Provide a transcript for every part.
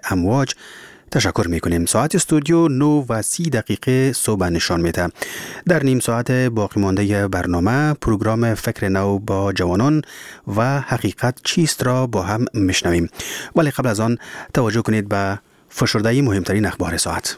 امواج تشکر میکنیم. ساعت استودیو 9:30 صبح نشان میده. در نیم ساعت باقی مانده برنامه پروگرام فکر نو با جوانان و حقیقت چیست را با هم میشنویم، ولی قبل از آن توجه کنید به فشرده مهمترین اخبار ساعت.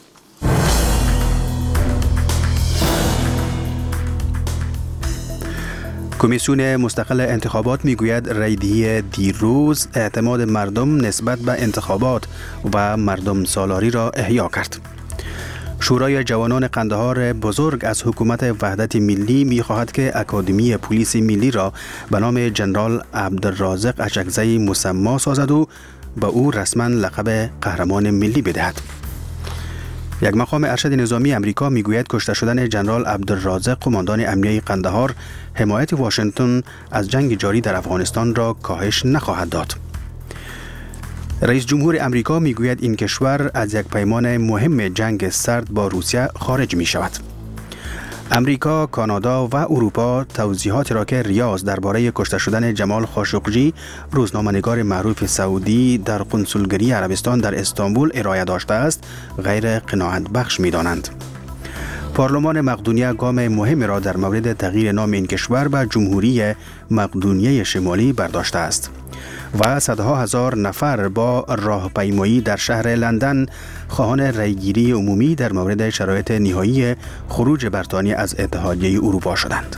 کمیسیون مستقل انتخابات میگوید رایدهی دیروز اعتماد مردم نسبت به انتخابات و مردم سالاری را احیا کرد. شورای جوانان قندهار بزرگ از حکومت وحدت ملی می‌خواهد که اکادمی پلیس ملی را به نام جنرال عبدالرازق اشکزی مسما سازد و به او رسما لقب قهرمان ملی بدهد. یک مقام ارشد نظامی امریکا میگوید کشته شدن جنرال عبدالرازق قماندان امنیه قندهار حمایت واشنگتن از جنگ جاری در افغانستان را کاهش نخواهد داد. رئیس جمهور امریکا میگوید این کشور از یک پیمان مهم جنگ سرد با روسیه خارج می شود. امریکا، کانادا و اروپا توضیحات را که ریاض درباره کشته شدن جمال خاشقجی روزنامه‌نگار معروف سعودی در قنسولگری عربستان در استانبول ارائه داشته است غیر قناعت بخش می دانند. پارلمان مقدونیه گام مهم را در مورد تغییر نام این کشور به جمهوری مقدونیه شمالی برداشته است و صدها هزار نفر با راهپیمایی در شهر لندن خواهان رایگیری عمومی در مورد شرایط نهایی خروج بریتانیا از اتحادیه اروپا شدند.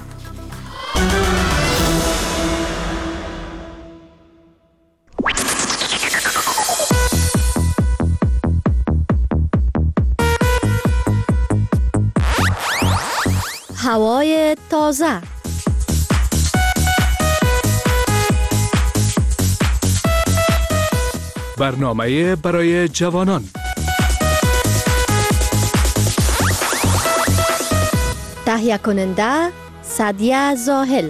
هوای تازه. برنامه برای جوانان. تهیه کننده سعدیه زاهل.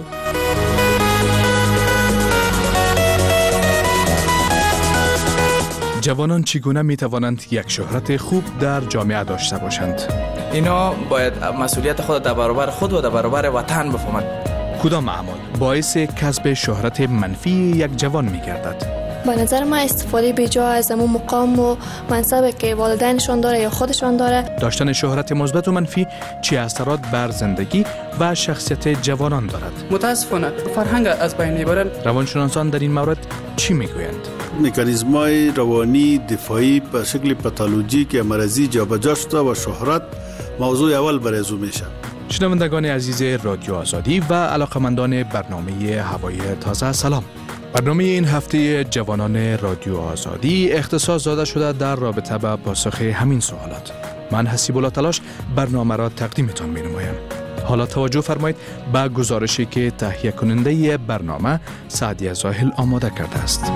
جوانان چگونه می توانند یک شهرت خوب در جامعه داشته باشند؟ اینا باید مسئولیت خود در برابر خود و در برابر وطن بفهمند. کدام اعمال باعث کسب شهرت منفی یک جوان می گردد؟ به نظر من استفاده بیجا از امون مقام و منصبی که والدینشان داره یا خودشان داره. داشتن شهرت مثبت و منفی چه اثرات بر زندگی و شخصیت جوانان دارد؟ متاسفانه فرهنگ از بین میبرند. روانشناسان در این مورد چی میگویند؟ مکانیزم‌های روانی دفاعی به شکل پاتولوژیک یا مرضی جابجا شده و شهرت موضوع اول برای او میشه. شنوندگان عزیز رادیو آزادی و علاقمندان برنامه هوای تازه، سلام. برنامه این هفته جوانان رادیو آزادی اختصاص داده شده در رابطه با پاسخ همین سوالات. من حسیب الله تلاش برنامه را تقدیمتان می نمایم. حالا توجه فرمایید به گزارشی که تهیه کننده برنامه سعدیه زاهل آماده کرده است.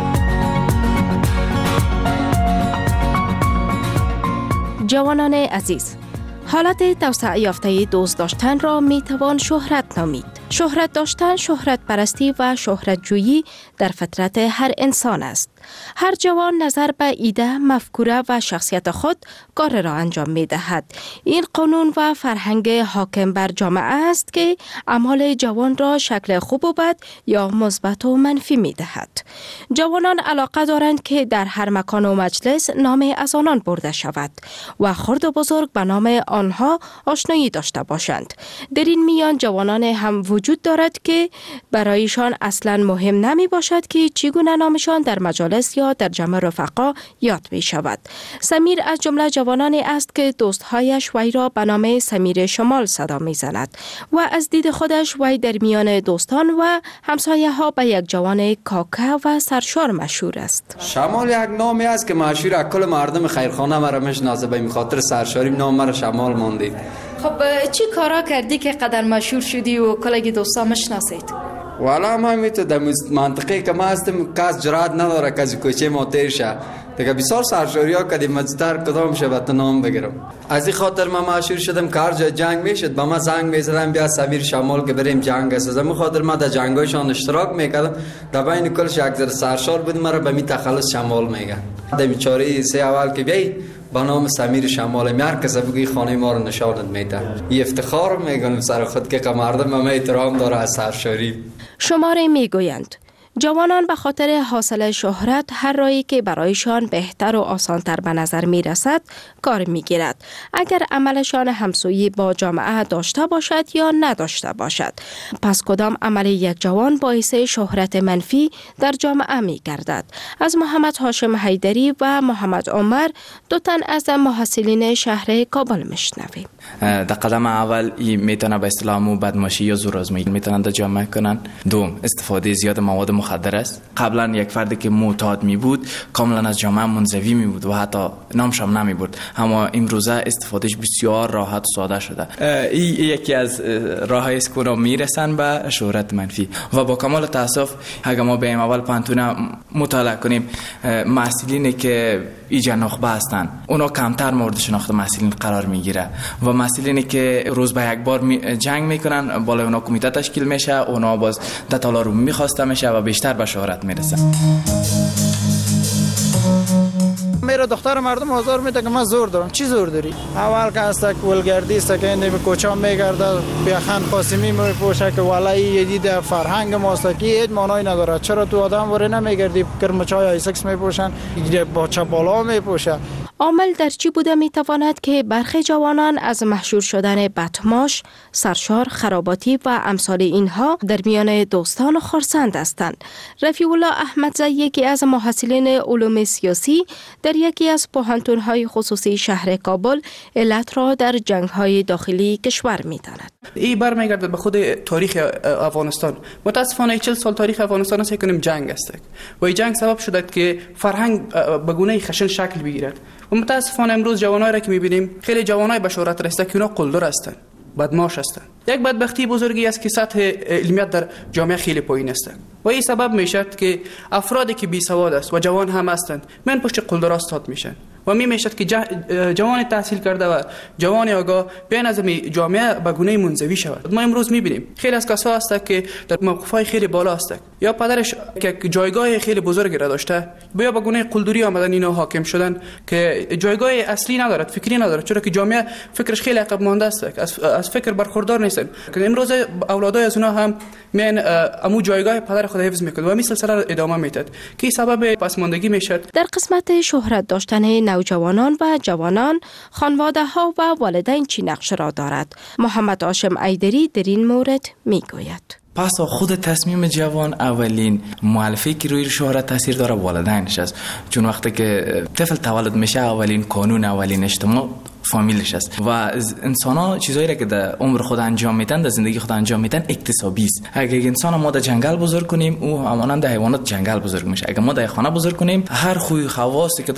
جوانان عزیز، حالت توسعه یافته دوست داشتن را می توان شهرت نامید. شهرت داشتن، شهرت پرستی و شهرت جویی در فطرت هر انسان است. هر جوان نظر به ایده، مفکوره و شخصیت خود کار را انجام می دهد. این قانون و فرهنگ حاکم بر جامعه است که اعمال جوان را شکل خوب و بد یا مثبت و منفی می دهد. جوانان علاقه دارند که در هر مکان و مجلس نام از آنان برده شود و خرد و بزرگ به نام آنها آشنایی داشته باشند. در این میان جوانان هم وجود دارد که برایشان اصلا مهم نمی باشد که چگونه نامشان در مجالس یا در جمع رفقا یاد می شود. سمیر از جمله جوانانی است که دوستهایش وی را به نام سمیر شمال صدا می زند و از دید خودش وی در میان دوستان و همسایه ها به یک جوان کاکه و سرشار مشهور است. شمال یک نامی است که مشهور از کل مردم خیرخانه مرا میشناسه، به خاطر سرشاری نام مرا شمال ماندید. خب چی کارا کردی که قدر مشهور شدی و کلگی دوستا مشناسید؟ والا ما میتو در منطقه که ما هستم کس جرات نداره کسی کوچه ما تیر شه دیگه. بسیار سرشاری ها کدیم مجدر کدام شبت نام بگیرم. از این خاطر ما مشهور شدم که هر جا جنگ میشد با ما زنگ میزدم بیا سمیر شمال که بریم جنگ است. از این خاطر ما در جنگایشان اشتراک میکردم. در بین کلش یک ذره سرشار بود، مرا به می تخلص شمال میگن. در بیچاره سه اول که بیای با نام سمیر شمال میار کسی بگی خانه ما رو نشانت میده. این افتخار میگم سر خود که مردم ما احترام داره از سرشاری. شماره میگویند جوانان به خاطر حاصل شهرت هر راهی که برایشان بهتر و آسانتر به نظر می رسد کار می گیرد. اگر عملشان همسویی با جامعه داشته باشد یا نداشته باشد. پس کدام عمل یک جوان باعث شهرت منفی در جامعه می گردد؟ از محمد هاشم حیدری و محمد عمر دو تن از محصلین شهر کابل میشنویم. در قدم اول میتونه به اصطلاح بدماشی یا زورآزمایی میتونن در جامعه کنن. دوم، استفاده زیاد مواد مخدر است. قبلا یک فردی که معتاد می بود کاملا از جامعه منزوی می بود و حتی نامش هم نمی برد، اما امروزه استفادهش بسیار راحت و ساده شده. این یکی از راه‌هایی است که میرسن به شهرت منفی و با کمال تاسف اگر ما بریم اول پانتون مطالعه کنیم، محصلینی که ایجا نخبه هستن اونا کمتر مورد شناخت محصلین قرار میگیره و محصلینی که روز به یک بار جنگ میکنن بالای اونا کمیته تشکیل میشه، اونا باز در تالار رو میخواسته میشه و بیشتر به شهرت میرسه. میره دختر مردم آزار میده که من زور دارم. چی زور داری؟ اول که است که ولگردی است که این کوچا میگرده بیاخان قاسمی میپوشه که والله یدید فرهنگ ماست که هیچ معنی نداره. چرا تو آدم وره نمیگردی کرمچای ایسکس میپوشن، با چپالا میپوشه. عامل در چی بوده میتواند که برخی جوانان از محشور شدن بدماش، سرشار، خراباتی و امثال اینها در میان دوستان و خرسند هستند؟ رفیع الله احمدزی یکی از محصلین علوم سیاسی در یکی از پوهنتون‌های خصوصی شهر کابل علت را در جنگ‌های داخلی کشور می‌داند. این برمیگردد به خود تاریخ افغانستان. متاسفانه 40 سال تاریخ افغانستان است که جنگ است و این جنگ سبب شده که فرهنگ به گونه خشن شکل بگیرد و متاسفانه امروز جوانایی را که می‌بینیم خیلی جوانای به شهرت رسیده که اونا قلدر هستند، بدماش هستند. یک بدبختی بزرگی است که سطح علمیت در جامعه خیلی پایین است و این سبب میشد که افرادی که بی سواد است و جوان هم هستند من پشت قلدرها استاد میشن و میشد که جوان تحصیل کرده و جوان آگاه بین از جامعه به گونه منزوی شود. ما امروز میبینیم خیلی از کسا هست که در موقف‌های خیلی بالا است یا پدرش که جایگاه خیلی بزرگی را داشته یا به گونه قلدری آمدن اینا حاکم شدن که جایگاه اصلی ندارد، فکری ندارد، چرا که جامعه فکرش خیلی عقب مانده است، از فکر برخوردار نیستن. که امروز اولادای از اونها هم من امو جایگاه پدر خود حفظ میکنه و مثل سر ادامه میداد که سبب پسماندگی میشد. در قسمت شهرت داشتن نوجوانان و جوانان، خانواده ها و والدین چی نقش را دارد؟ محمد هاشم حیدری در این مورد میگوید. پس خود تصمیم جوان اولین مؤلفه‌ای که روی شهرت تاثیر داره والدینش است، چون وقتی که طفل تولد میشه اولین قانون، اولین اجتماع فامیلش است و انسان‌ها چیزایی را که در عمر خود انجام میدن، در زندگی خود انجام میدن اکتسابی است. اگر انسان ما در جنگل بزرگ کنیم او همانند حیوانات جنگل بزرگ میشه. اگر ما در خانه بزرگ کنیم هر خوی خواصی که